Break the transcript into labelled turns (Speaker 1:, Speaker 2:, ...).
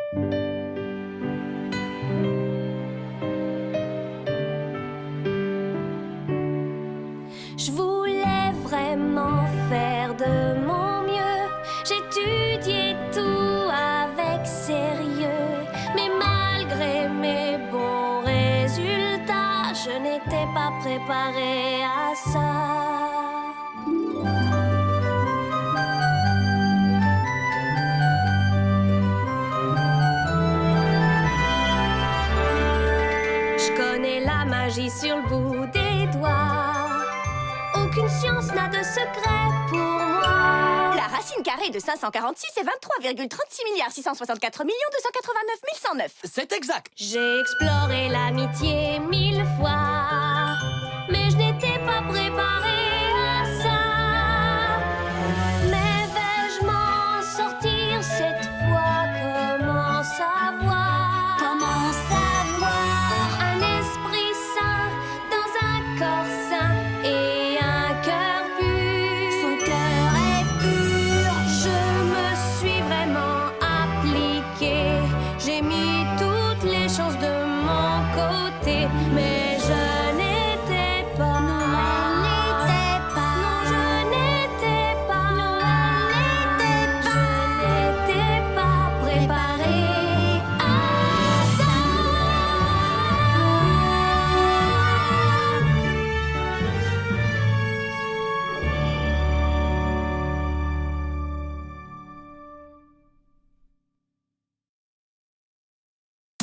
Speaker 1: Je voulais vraiment faire de mon mieux. J'étudiais tout avec sérieux. Mais malgré mes bons résultats, je n'étais pas préparée à ça. Je connais la magie sur le bout des doigts. Aucune science n'a de secret pour moi.
Speaker 2: La racine carrée de 546 est 23,36 664 289 109.
Speaker 3: C'est exact.
Speaker 1: J'ai exploré l'amitié 1000 fois.